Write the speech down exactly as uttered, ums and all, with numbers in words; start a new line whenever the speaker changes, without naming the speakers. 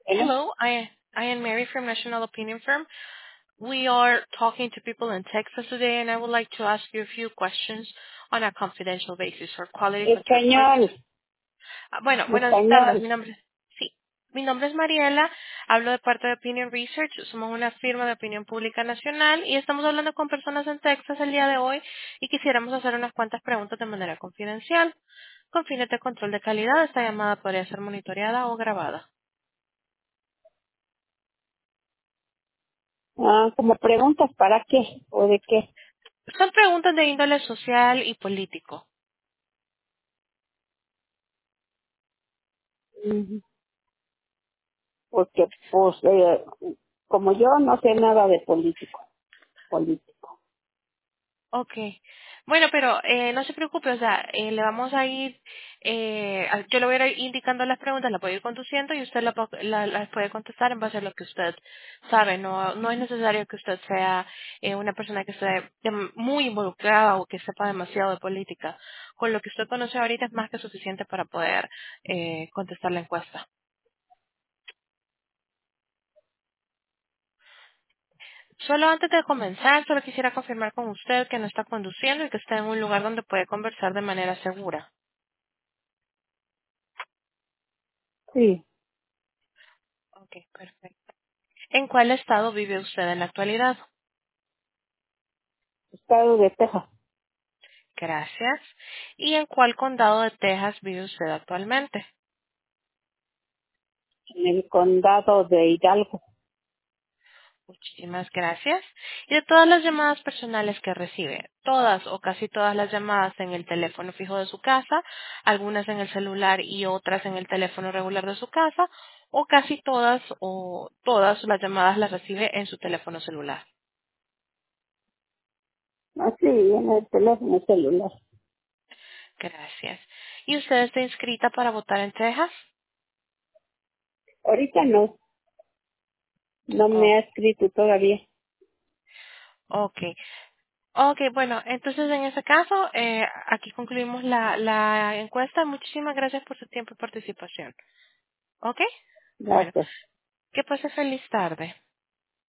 Bueno,
Hello, I I am Mary from National Opinion Firm. We are talking to people in Texas today, and I would like to ask you a few questions on a confidential basis for quality control
español,
purposes. Ah, bueno, buenas tardes.
español.
Mi nombre, sí, mi nombre es Mariela. Hablo de parte de Opinion Research. Somos una firma de opinión pública nacional y estamos hablando con personas en Texas el día de hoy y quisiéramos hacer unas cuantas preguntas de manera confidencial. Con fines de control de calidad, esta llamada podría ser monitoreada o grabada.
Ah, como preguntas, ¿para qué? ¿O de qué?
Son preguntas de índole social y político.
Ujú. Porque, pues, eh, como yo no sé nada de político, político.
Okay. Bueno, pero eh, no se preocupe, o sea, eh, le vamos a ir, eh, a- yo le voy a ir indicando las preguntas, las voy a ir conduciendo y usted la po- la- las puede contestar en base a lo que usted sabe. No, no es necesario que usted sea eh, una persona que esté dem- muy involucrada o que sepa demasiado de política. Con lo que usted conoce ahorita es más que suficiente para poder eh, contestar la encuesta. Solo antes de comenzar, solo quisiera confirmar con usted que no está conduciendo y que está en un lugar donde puede conversar de manera segura.
Sí,
Ok, perfecto. ¿En cuál estado vive usted en la actualidad?
estado de Texas,
Gracias. ¿Y en cuál condado de Texas vive usted actualmente?
en el condado de Hidalgo.
Muchísimas gracias. Y de todas las llamadas personales que recibe, todas o casi todas las llamadas en el teléfono fijo de su casa, algunas en el celular y otras en el teléfono regular de su casa, o casi todas o todas las llamadas las recibe en su teléfono celular.
Así, en el teléfono celular.
Gracias. ¿Y usted está inscrita para votar en Texas?
Ahorita no, no
Oh,
me ha escrito todavía.
ok. Ok, bueno, entonces en ese caso, eh, aquí concluimos la, la encuesta. Muchísimas gracias por su tiempo y participación. Ok, bueno,
Gracias.
que pase feliz tarde.